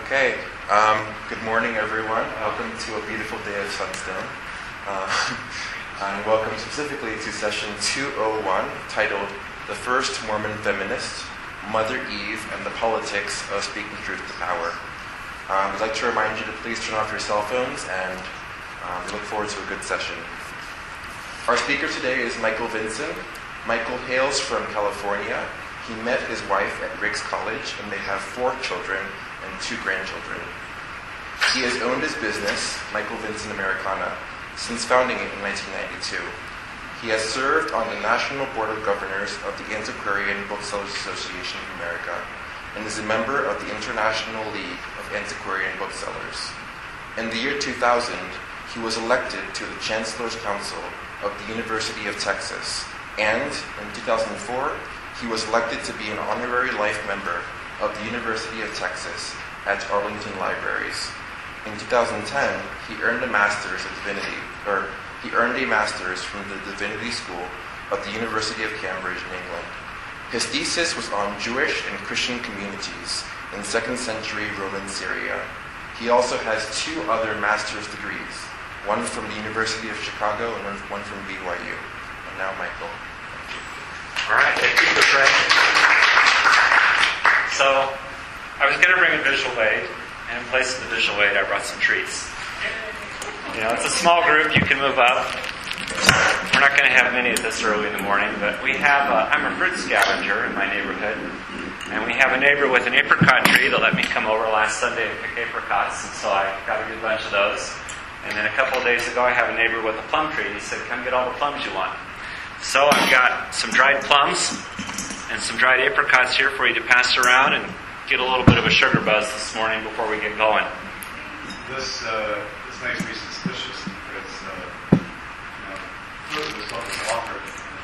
Okay, good morning everyone. Welcome to a beautiful day of Sunstone. And welcome specifically to session 201, titled The First Mormon Feminist, Mother Eve and the Politics of Speaking Truth to Power. I'd like to remind you to please turn off your cell phones and look forward to a good session. Our speaker today is Michael Vinson. Michael hails from California. He met his wife at Ricks College, and they have 4 children and 2 grandchildren. He has owned his business, Michael Vinson Americana, since founding it in 1992. He has served on the National Board of Governors of the Antiquarian Booksellers Association of America and is a member of the International League of Antiquarian Booksellers. In the year 2000, he was elected to the Chancellor's Council of the University of Texas, and in 2004, he was elected to be an honorary life member of the University of Texas at Arlington Libraries. In 2010, he earned a Master's of Divinity, from the Divinity School of the University of Cambridge in England. His thesis was on Jewish and Christian communities in 2nd century Roman Syria. He also has 2 other master's degrees, one from the University of Chicago and one from BYU. And now, Michael. All right, thank you for praying. So, I was going to bring a visual aid, and in place of the visual aid, I brought some treats. You know, it's a small group, you can move up. We're not going to have many of this early in the morning, but we have, I'm a fruit scavenger in my neighborhood, and we have a neighbor with an apricot tree that let me come over last Sunday and pick apricots, and so I got a good bunch of those. And then a couple of days ago, I have a neighbor with a plum tree, and he said, come get all the plums you want. So I've got some dried plums and some dried apricots here for you to pass around and get a little bit of a sugar buzz this morning before we get going. This makes me suspicious because fruit was what was offered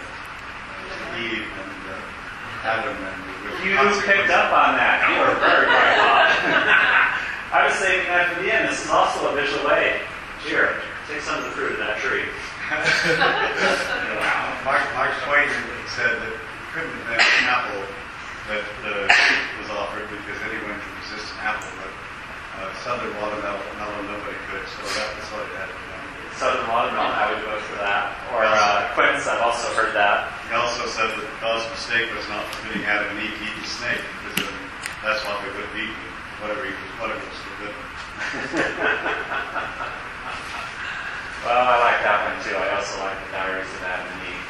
to Eve and Adam and you picked up on that. You were very right on. I was saving that for the end. This is also a visual aid. Here, take some of the fruit of that tree. Mark Twain said that it couldn't have been an apple that was offered because anyone could resist an apple, but southern watermelon nobody could, so that's what it had to be. Southern watermelon, I would vote for that. Or quince, I've also heard that. He also said that God's mistake was not permitting Adam and Eve to eat the snake, because that's what they would have eaten, whatever was forbidden. Well, I like that one too. I also like the Diaries of Adam and Eve.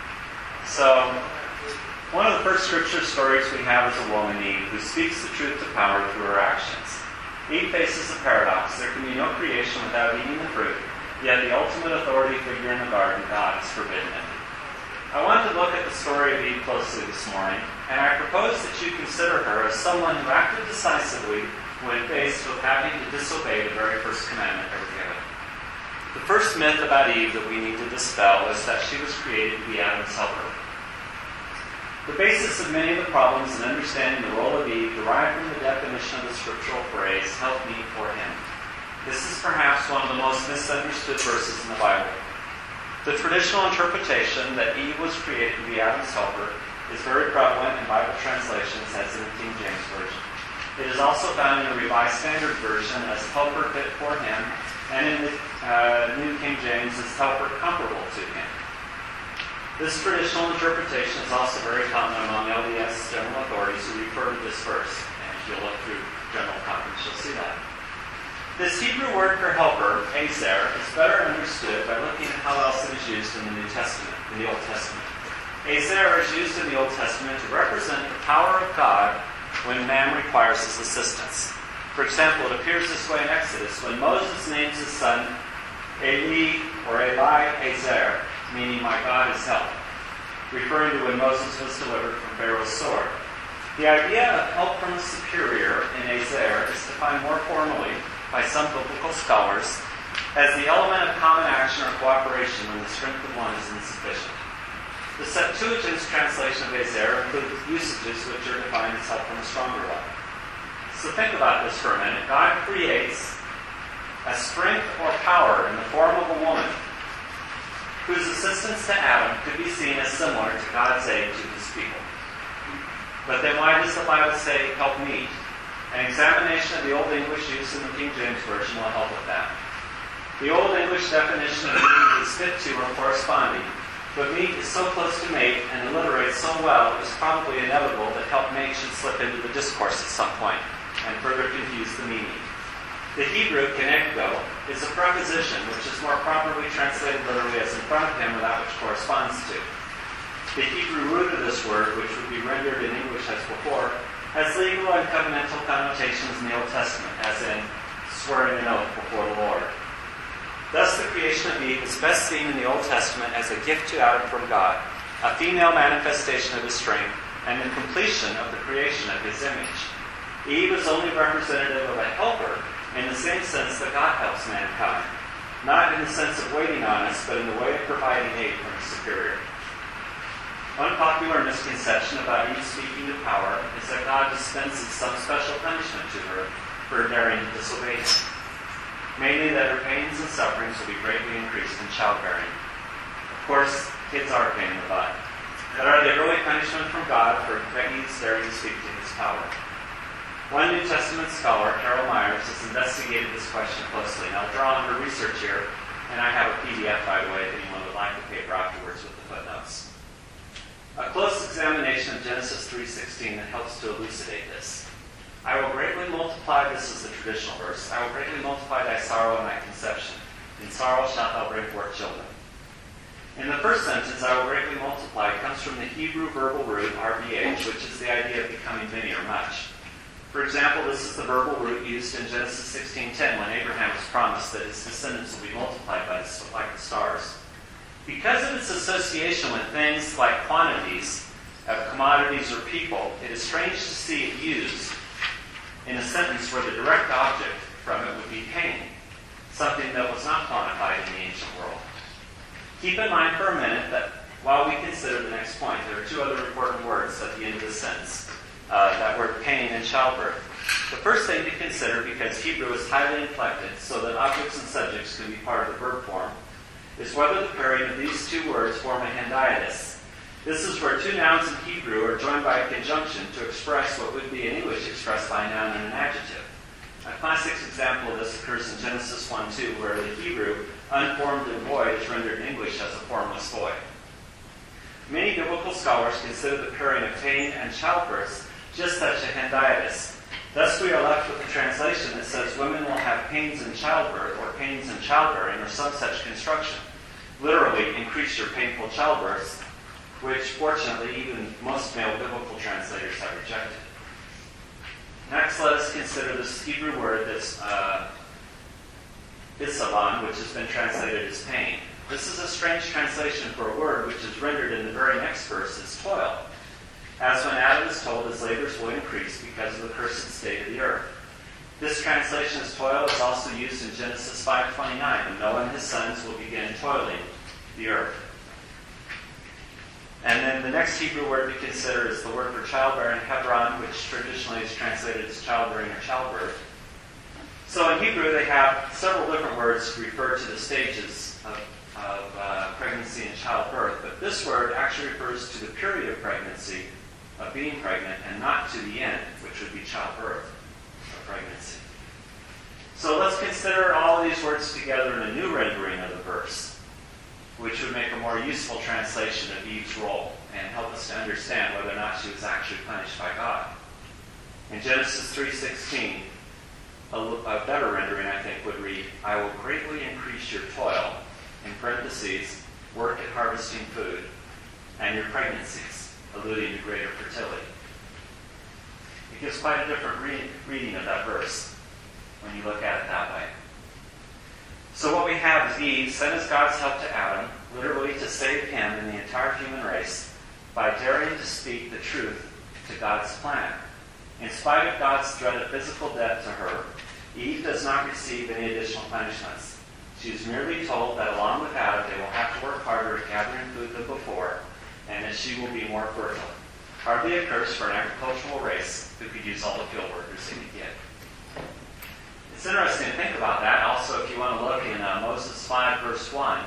So, one of the first scripture stories we have is a woman, Eve, who speaks the truth to power through her actions. Eve faces a paradox. There can be no creation without eating the fruit, yet the ultimate authority figure in the garden, God, has forbidden it. I want to look at the story of Eve closely this morning, and I propose that you consider her as someone who acted decisively when faced with having to disobey the very first commandment ever given. The first myth about Eve that we need to dispel is that she was created to be Adam's helper. The basis of many of the problems in understanding the role of Eve derive from the definition of the scriptural phrase, help me for him. This is perhaps one of the most misunderstood verses in the Bible. The traditional interpretation that Eve was created to be Adam's helper is very prevalent in Bible translations, as in the King James Version. It is also found in the Revised Standard Version as helper fit for him, and in the New King James as helper comparable to him. This traditional interpretation is also very common among LDS general authorities who refer to this verse. And if you'll look through general conference, you'll see that. This Hebrew word for helper, Ezer, is better understood by looking at how else it is used in the New Testament, in the Old Testament. Ezer is used in the Old Testament to represent the power of God when man requires his assistance. For example, it appears this way in Exodus when Moses names his son Eli or Eli Ezer, meaning my God is help, referring to when Moses was delivered from Pharaoh's sword. The idea of help from a superior in Ezer is defined more formally by some biblical scholars as the element of common action or cooperation when the strength of one is insufficient. The Septuagint's translation of Ezer includes usages which are defined as help from a stronger one. So think about this for a minute. God creates a strength or power in the form of a woman whose assistance to Adam could be seen as similar to God's aid to his people. But then why does the Bible say, help me? An examination of the Old English used in the King James Version will help with that. The Old English definition of meat is fit to or corresponding, but meat is so close to mate and alliterates so well it was probably inevitable that help mate should slip into the discourse at some point and further confuse the meaning. The Hebrew kenegdo is a preposition which is more properly translated literally as in front of him or that which corresponds to. The Hebrew root of this word, which would be rendered in English as before, has legal and covenantal connotations in the Old Testament, as in swearing an oath before the Lord. Thus, the creation of Eve is best seen in the Old Testament as a gift to Adam from God, a female manifestation of his strength, and the completion of the creation of his image. Eve is only representative of a helper in the same sense that God helps mankind, not in the sense of waiting on us, but in the way of providing aid from his superior. One popular misconception about Eve speaking to power is that God dispenses some special punishment to her for daring to disobey him. Mainly that her pains and sufferings will be greatly increased in childbearing. Of course, kids are a pain in the butt. But are they really punishment from God for Eve's daring to speak to his power? One New Testament scholar, Carol Myers, has investigated this question closely. And I'll draw on her research here, and I have a PDF, by the way, if anyone would like the paper afterwards with the footnotes. A close examination of Genesis 3:16 that helps to elucidate this. I will greatly multiply, this is the traditional verse, I will greatly multiply thy sorrow and thy conception. In sorrow shalt thou bring forth children. In the first sentence, I will greatly multiply, comes from the Hebrew verbal root, RBH, which is the idea of becoming many or much. For example, this is the verbal root used in Genesis 16:10 when Abraham was promised that his descendants will be multiplied like the stars. Because of its association with things like quantities of commodities or people, it is strange to see it used in a sentence where the direct object from it would be pain, something that was not quantified in the ancient world. Keep in mind for a minute that while we consider the next point, there are two other important words at the end of the sentence, that word pain and childbirth. The first thing to consider, because Hebrew is highly inflected so that objects and subjects can be part of the verb form, is whether the pairing of these two words form a hendiadys. This is where two nouns in Hebrew are joined by a conjunction to express what would be in English expressed by a noun and an adjective. A classic example of this occurs in Genesis 1:2, where the Hebrew unformed and void is rendered in English as a formless void. Many biblical scholars consider the pairing of pain and childbirth just such a hendiadys. Thus we are left with a translation that says women will have pains in childbirth or pains in childbearing or some such construction. Literally, increase your painful childbirths, which fortunately even most male biblical translators have rejected. Next, let us consider this Hebrew word that's isavan, which has been translated as pain. This is a strange translation for a word which is rendered in the very next verse as toil. As when Adam is told his labors will increase because of the cursed state of the earth. This translation as toil is also used in Genesis 5:29, when Noah and his sons will begin toiling the earth. And then the next Hebrew word to consider is the word for childbearing, Hebron, which traditionally is translated as childbearing or childbirth. So in Hebrew, they have several different words to refer to the stages of pregnancy and childbirth, but this word actually refers to the period of pregnancy, of being pregnant, and not to the end, which would be childbirth or pregnancy. So let's consider all these words together in a new rendering of the verse, which would make a more useful translation of Eve's role and help us to understand whether or not she was actually punished by God. In Genesis 3:16, a better rendering, I think, would read, I will greatly increase your toil, in parentheses, work at harvesting food, and your pregnancies, alluding to greater fertility. It gives quite a different reading of that verse when you look at it that way. So what we have is Eve sent as God's help to Adam, literally to save him and the entire human race, by daring to speak the truth to God's plan. In spite of God's threat of physical death to her, Eve does not receive any additional punishments. She is merely told that along with Adam, they will have to work harder at gathering food than before, and that she will be more fertile. Hardly a curse for an agricultural race who could use all the field workers they could get. It's interesting to think about that. Also, if you want to look in Moses 5, verse 1,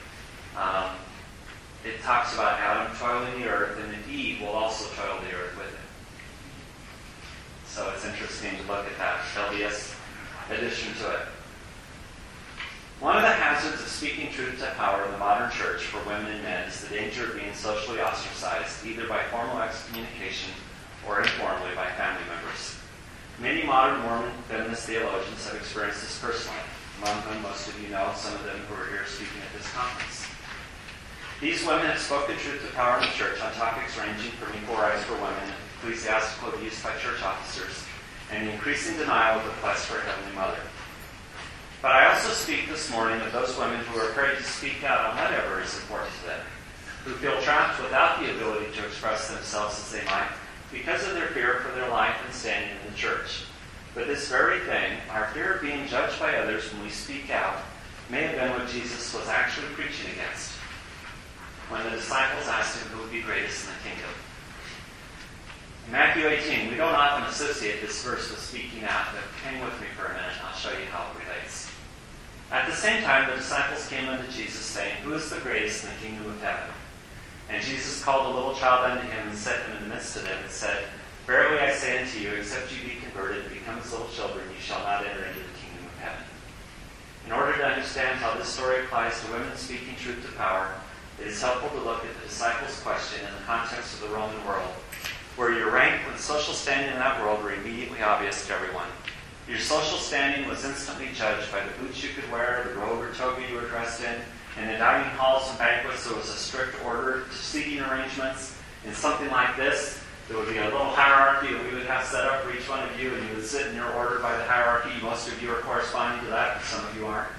it talks about Adam toiling the earth, and that Eve will also toil the earth with him. So it's interesting to look at that LDS addition to it. One of the hazards of speaking truth to power in the modern church for women and men is the danger of being socially ostracized, either by formal excommunication or informally by family members. Many modern Mormon feminist theologians have experienced this personally, among whom most of you know, some of them who are here speaking at this conference. These women have spoken truth to power in the church on topics ranging from equal rights for women, ecclesiastical abuse by church officers, and the increasing denial of the quest for a Heavenly Mother. But I also speak this morning of those women who are afraid to speak out on whatever is important to them, who feel trapped without the ability to express themselves as they might because of their fear for their life and standing in the church. But this very thing, our fear of being judged by others when we speak out, may have been what Jesus was actually preaching against when the disciples asked him who would be greatest in the kingdom. In Matthew 18, we don't often associate this verse with speaking out, but hang with me for a minute and I'll show you how it relates. At the same time, the disciples came unto Jesus, saying, Who is the greatest in the kingdom of heaven? And Jesus called a little child unto him and set him in the midst of them and said, Verily I say unto you, except you be converted and become as little children, you shall not enter into the kingdom of heaven. In order to understand how this story applies to women speaking truth to power, it is helpful to look at the disciples' question in the context of the Roman world, where your rank and social standing in that world were immediately obvious to everyone. Your social standing was instantly judged by the boots you could wear, the robe or toga you were dressed in. In the dining halls and banquets, there was a strict order to seating arrangements. In something like this, there would be a little hierarchy that we would have set up for each one of you, and you would sit in your order by the hierarchy. Most of you are corresponding to that, but some of you aren't.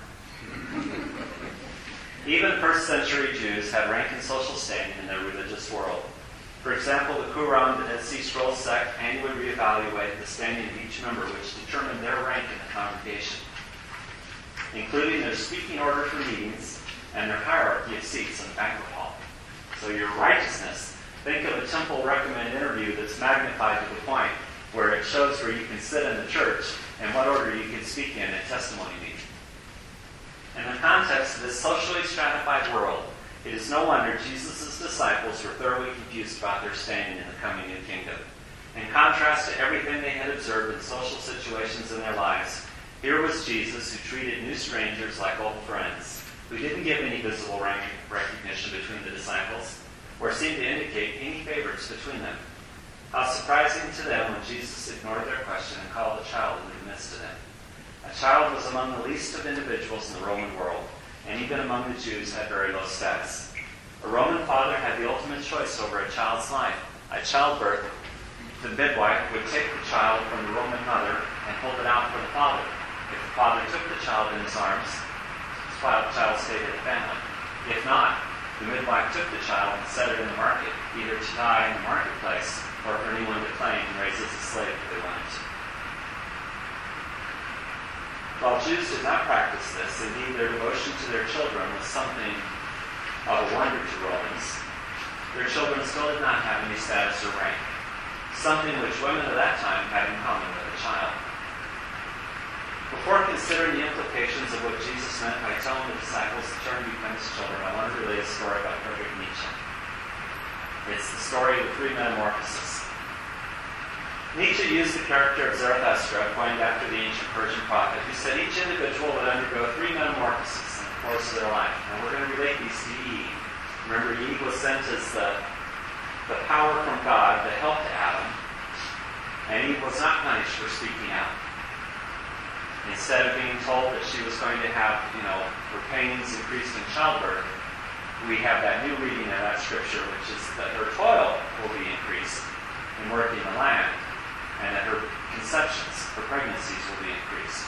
Even first century Jews had rank and social standing in their religious world. For example, the Qumran, the Dead Sea Scrolls sect, annually reevaluated the standing of each member, which determined their rank in the congregation, including their speaking order for meetings and their hierarchy of seats in the banquet hall. So your righteousness, think of a temple recommend interview that's magnified to the point where it shows where you can sit in the church and what order you can speak in a testimony meeting. In the context of this socially stratified world, it is no wonder Jesus' disciples were thoroughly confused about their standing in the coming new kingdom. In contrast to everything they had observed in social situations in their lives, here was Jesus who treated new strangers like old friends, who didn't give any visible recognition between the disciples, or seemed to indicate any favorites between them. How surprising to them when Jesus ignored their question and called a child into the midst of them. A child was among the least of individuals in the Roman world, and even among the Jews had very low status. A Roman father had the ultimate choice over a child's life. At childbirth, the midwife would take the child from the Roman mother and hold it out for the father. If the father took the child in his arms, the child stayed in the family. If not, the midwife took the child and set it in the market, either to die in the marketplace or for anyone to claim and raise as a slave if they wanted to. While Jews did not practice this, indeed their devotion to their children was something of a wonder to Romans, their children still did not have any status or rank, something which women of that time had in common with a child. Before considering the implications of what Jesus meant by telling the disciples to turn to become his children, I want to relate a story about Friedrich Nietzsche. It's the story of the three metamorphoses. Nietzsche used the character of Zarathustra, coined after the ancient Persian prophet, who said each individual would undergo three metamorphoses in the course of their life. Now we're going to relate these to Eve. Remember, Eve was sent as the power from God that helped Adam, and Eve was not punished for speaking out. Instead of being told that she was going to have, her pains increased in childbirth, we have that new reading of that scripture, which is that her toil will be increased in working the land, and that her conceptions, her pregnancies will be increased.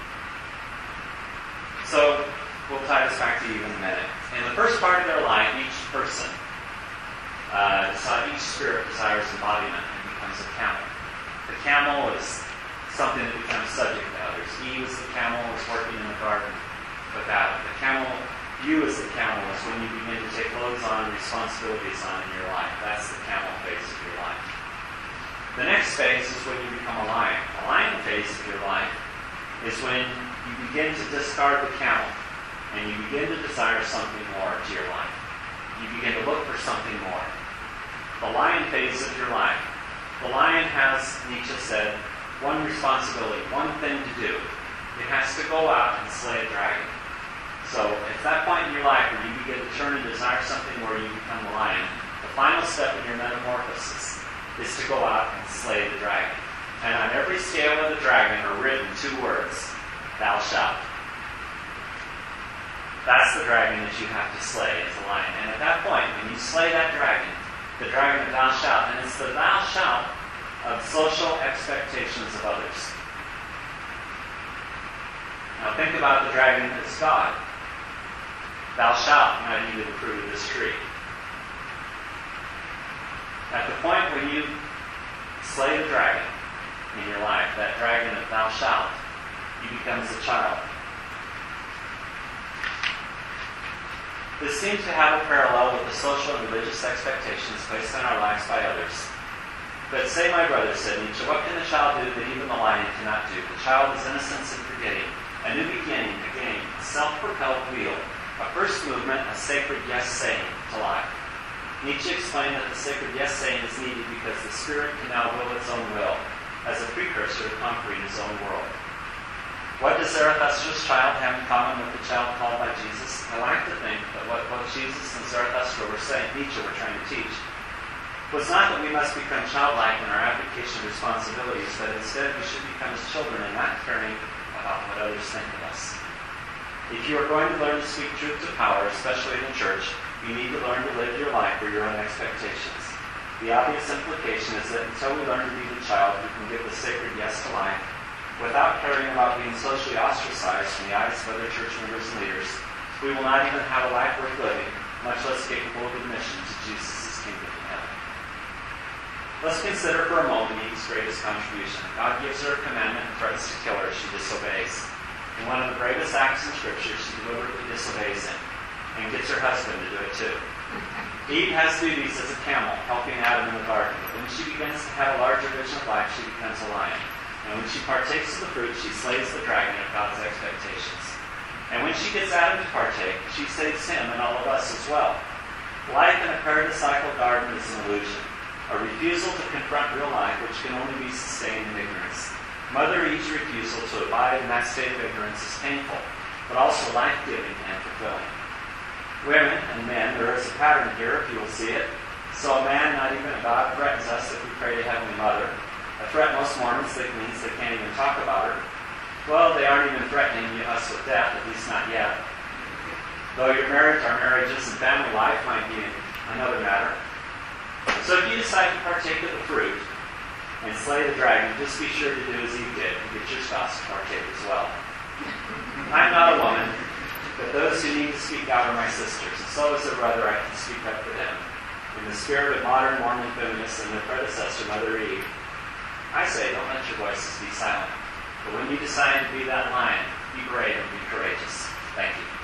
So, we'll tie this back to you in a minute. In the first part of their life, each person, each spirit desires embodiment and becomes a camel. The camel is something that becomes subject to others. Eve as the camel is working in the garden with Adam. You as the camel is when you begin to take loads on and responsibilities on in your life. That's the camel phase of your life. The next phase is when you become a lion. The lion phase of your life is when you begin to discard the camel and you begin to desire something more to your life. You begin to look for something more. The lion phase of your life. The lion has, Nietzsche said, one responsibility, one thing to do. It has to go out and slay a dragon. So at that point in your life where you begin to turn and desire something where you become a lion, the final step in your metamorphosis is to go out and slay the dragon. And on every scale of the dragon are written 2 words, thou shalt. That's the dragon that you have to slay as a lion. And at that point, when you slay that dragon, the dragon of thou shalt, and it's the thou shalt of social expectations of others. Now think about the dragon as God. Thou shalt not eat of the fruit of this tree. At the point when you slay the dragon in your life, that dragon of thou shalt, he becomes a child. This seems to have a parallel with the social and religious expectations placed on our lives by others. But say, my brother, said Nietzsche, what can a child do that even the lion cannot do? The child is innocence and forgetting, a new beginning, a game, a self-propelled wheel, a first movement, a sacred yes saying to life. Nietzsche explained that the sacred yes saying is needed because the spirit can now will its own will, as a precursor to conquering his own world. What does Zarathustra's child have in common with the child called by Jesus? I like to think that what both Jesus and Zarathustra were saying, Nietzsche were trying to teach, was not that we must become childlike in our application of responsibilities, but instead we should become as children and not caring about what others think of us. If you are going to learn to speak truth to power, especially in the church, you need to learn to live your life for your own expectations. The obvious implication is that until we learn to be the child who can give the sacred yes to life, without caring about being socially ostracized from the eyes of other church members and leaders, we will not even have a life worth living, much less capable of admission to Jesus' kingdom in heaven. Let's consider for a moment Eve's greatest contribution. God gives her a commandment and threatens to kill her if she disobeys. In one of the bravest acts in Scripture, she deliberately disobeys him and gets her husband to do it too. Eve has duties as a camel, helping Adam in the garden. But when she begins to have a larger vision of life, she becomes a lion. And when she partakes of the fruit, she slays the dragon of God's expectations. And when she gets Adam to partake, she saves him and all of us as well. Life in a paradisiacal garden is an illusion, a refusal to confront real life which can only be sustained in ignorance. Mother Eve's refusal to abide in that state of ignorance is painful, but also life-giving and fulfilling. Women and men, there is a pattern here, if you will see it. So a man, not even a God, threatens us if we pray to Heavenly Mother. A threat most Mormons think means they can't even talk about her. Well, they aren't even threatening us with death, at least not yet. Though your marriage, our marriages, and family life might be another matter. So if you decide to partake of the fruit and slay the dragon, just be sure to do as Eve did and get your spouse to partake as well. I'm not a woman, but those who need to speak out are my sisters, and so as a brother I can speak up for them. In the spirit of modern Mormon feminists and their predecessor, Mother Eve, I say, don't let your voices be silent. But when you decide to be that lion, be brave and be courageous. Thank you.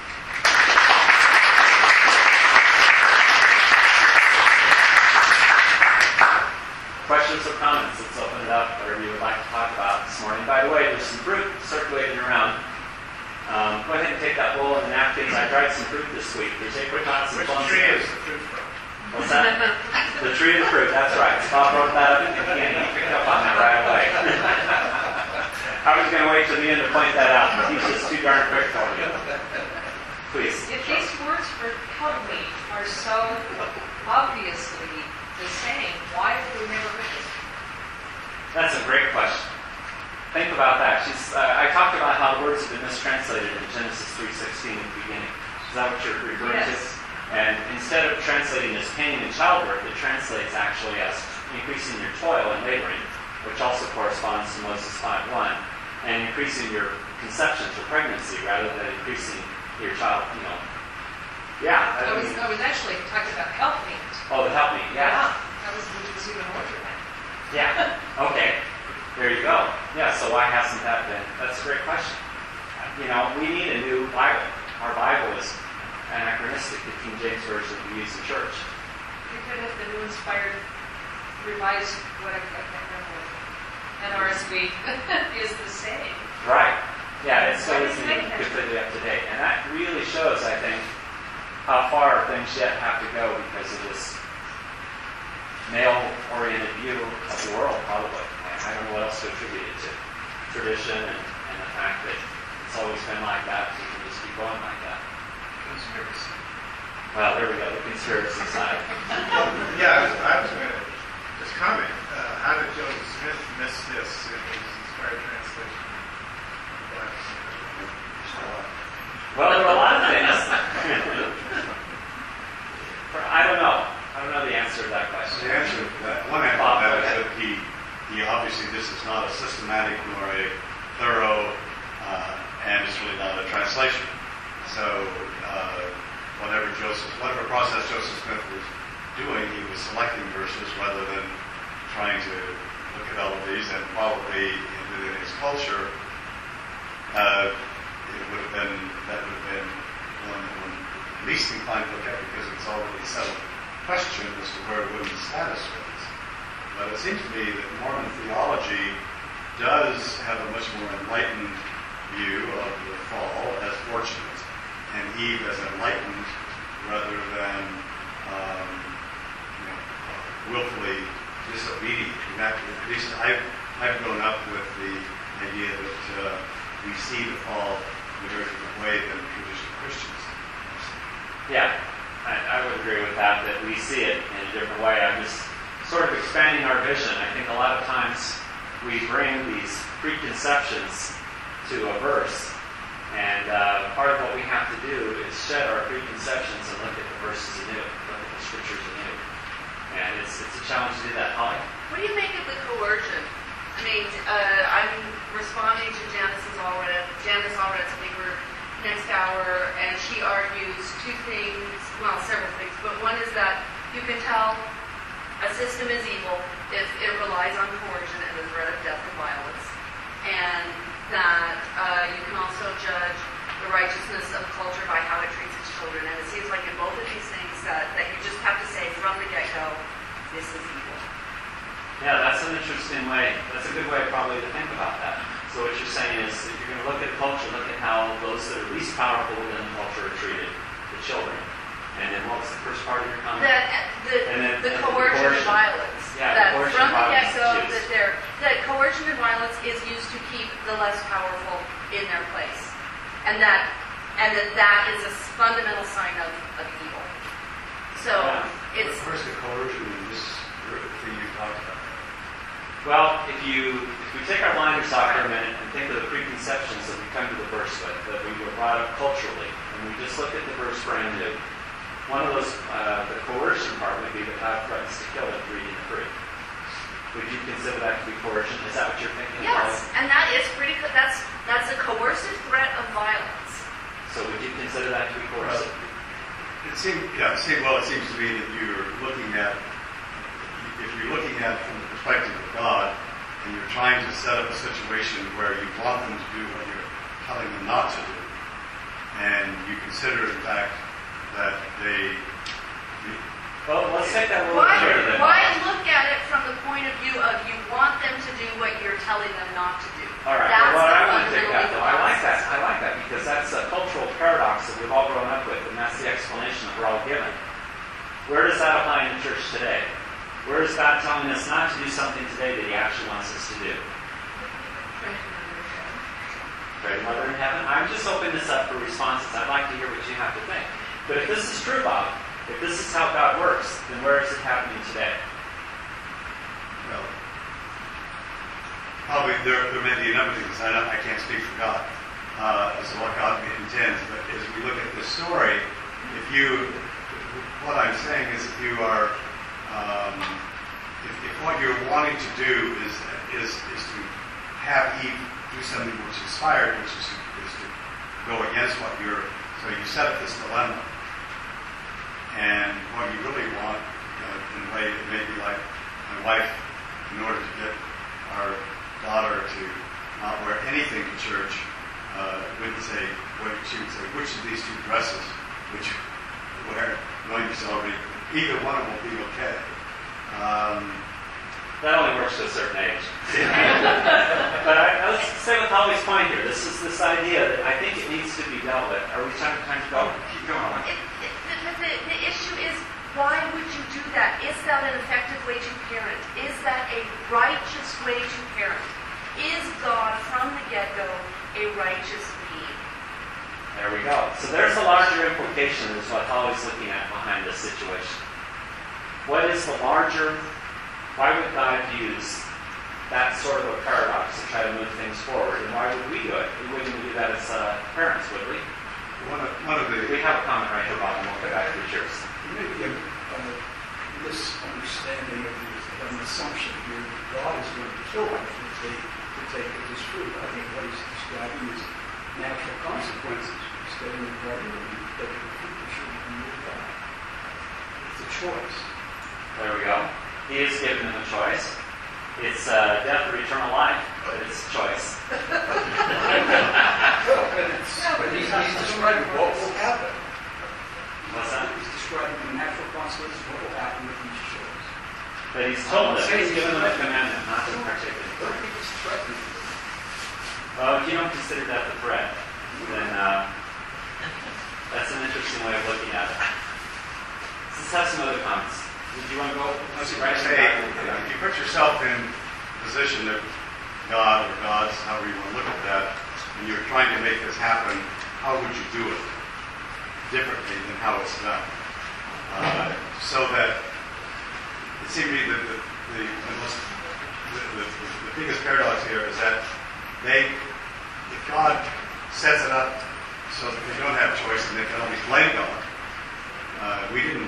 Questions or comments? Let's open it up, whatever you would like to talk about this morning. By the way, there's some fruit circulating around. Go ahead and take that bowl and the napkins. I dried some fruit this week. There's apricots and plums. Which tree is the fruit from? What's that? The tree of the fruit, that's right. Bob wrote that up in the beginning. He picked up on that right away. I was going to wait till the end to point that out, but he's just too darn quick for you. Please. If these words for help me are so obviously the same, why have we never heard this? That's a great question. Think about that. I talked about how the words have been mistranslated in Genesis 3:16 at the beginning. Is that what you're referring to? And instead of translating as pain in childbirth, it translates actually as increasing your toil and laboring, which also corresponds to Moses 5:1, and increasing your conception for pregnancy rather than increasing your child, Yeah. I was actually talking about helpmeet. Oh, the helpmeet, yeah. That was even more dramatic. Yeah. Okay. There you go. Yeah, so why hasn't that been? That's a great question. We need a new Bible. Our Bible is anachronistic, the King James Version we use in church. You could have the new inspired, revised, what I can't remember. NRSV is the same. Right. Yeah, it's so easy to be completely up to date. And that really shows, I think, how far things yet have to go because of this male-oriented view of the world, probably. I don't know what else to attribute it to. Tradition and the fact that it's always been like that, so you can just keep going like that. Conspiracy. Well, there we go, the conspiracy side. Yeah, I was going to just comment. How did Joseph Smith miss this in his inspired translation? Well, there were a lot of things. I don't know. I don't know the answer to that question. The answer to that, one answer to that is that he obviously, this is not a systematic nor a thorough, and it's really not a translation. So, whatever process Joseph Smith was doing, he was selecting verses rather than trying to look at all of these, and probably within his culture, that would have been one that one least inclined to look at, because it's already a settled question as to where women's status was. But it seems to me that Mormon theology does have a much more enlightened view of the fall as fortunate, and Eve as enlightened rather than willfully disobedient. At least I've grown up with the idea that we see the fall in a very different way than traditional Christians. Yeah, I would agree with that we see it in a different way. I'm just sort of expanding our vision. I think a lot of times we bring these preconceptions to a verse, and part of what we have to do is shed our preconceptions and look at the verses anew, look at the scriptures anew. And it's a challenge to do that. Holly? What do you make of the coercion? I mean, I'm responding to Janice Allred's paper next hour, and she argues several things, but one is that you can tell a system is evil if it relies on coercion and the threat of death or violence, and that you can also judge the righteousness of culture by how it treats its children, and it seems like in both of these things that you just have to say from the get-go, this is evil. Yeah, that's an interesting way. That's a good way probably to think about that. So what you're saying is, if you're going to look at culture, look at how those that are least powerful within the culture are treated, the children. And then what was the first part of your comment? The coercion and violence. Yeah, that coercion from the violence get-go, is that coercion and violence is used to keep the less powerful in their place, and that is a fundamental sign of evil. So it's. Where's the coercion in this thing you talked about? Well, if we take our blinders off for a minute and think of the preconceptions that we come to the verse with, that we were brought up culturally, and we just look at the verse brand new, one of those, the coercion part would be that God threatens to kill if you're eating the fruit. Would you consider that to be coercion? Is that what you're thinking? Yes, and that is pretty. That's a coercive threat of violence. So would you consider that to be coercive? It seems to me that you're looking at, if you're looking at it from the perspective of God, and you're trying to set up a situation where you want them to do what you're telling them not to do, and you consider, in fact, that they... Well, let's take that a little further then. Why look at it from the point of view of you want them to do what you're telling them not to do? All right. Well, I want to take that, though. I like that because that's a cultural paradox that we've all grown up with, and that's the explanation that we're all given. Where does that apply in the church today? Where is God telling us not to do something today that He actually wants us to do? Pray to Mother in Heaven. I'm just opening this up for responses. I'd like to hear what you have to think. But if this is true, Bob, if this is how God works, then where is it happening today? Well, probably there may be a number of things. I can't speak for God as to what God intends. But as we look at this story, what I'm saying is if you are, if what you're wanting to do is to have Eve do something which is inspired, which is to go against what so you set up this dilemma. And what you really want, in a way, it may be like my wife, in order to get our daughter to not wear anything to church, she would say, which of these two dresses would you wear, knowing you celebrate? Either one will be okay. That only works to a certain age. But let's stay with Holly's point here. This is this idea that I think it needs to be dealt with. Are we trying to go? Keep going. The issue is, why would you do that, is that an effective way to parent? Is that a righteous way to parent? Is God from the get-go a righteous being? There we go. So there's a larger implication is what Holly's looking at behind this situation. What is the larger, why would God use that sort of a paradox to try to move things forward? And why would we do it? We wouldn't do that as parents, would we? One of the We have a comment right here, Bob, and we'll get back to yours. Maybe a misunderstanding of an assumption here that God is going to kill them if they take of this fruit. I think what he's describing is natural consequences. You stay in the garden and you take the fruit that shouldn't be moved out. It's a choice. There we go. He is giving them a choice. It's death or eternal life, but it's a choice. But he's describing what will happen. What's that? He's describing the natural consequences of what will happen if he's choice. But he's told them, he's given them a commandment not to partake in I fruit. think it's threatening. Well, if you don't consider that the threat, then that's an interesting way of looking at it. Let's have some other comments. Did you want to go? I was going to say, if you put yourself in the position of God or gods, however you want to look at that, and you're trying to make this happen, how would you do it differently than how it's done? So that it seemed to me that the biggest paradox here is that if God sets it up so that they don't have choice and they can always blame God, we didn't,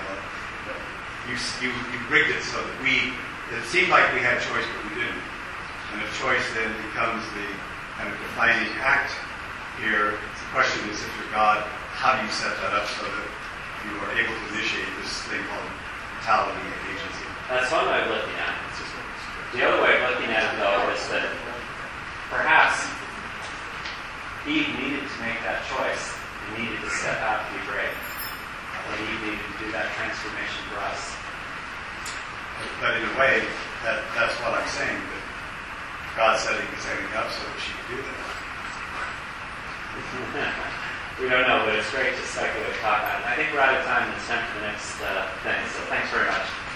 you rigged it so that it seemed like we had choice, but we didn't. And if choice then becomes the kind of defining act here, the question is, if you're God, how do you set that up so that you are able to initiate this thing called mentality and agency? That's one way of looking at it. The other way of looking at it, though, is that perhaps Eve needed to make that choice and needed to step out to be brave. When Eve needed to do that transformation for us. But in a way, that's what I'm saying, that God's setting up so that she could do that. We don't know, but it's great to speculate, talk on it. I think we're out of time, and it's time for the next thing, so thanks very much.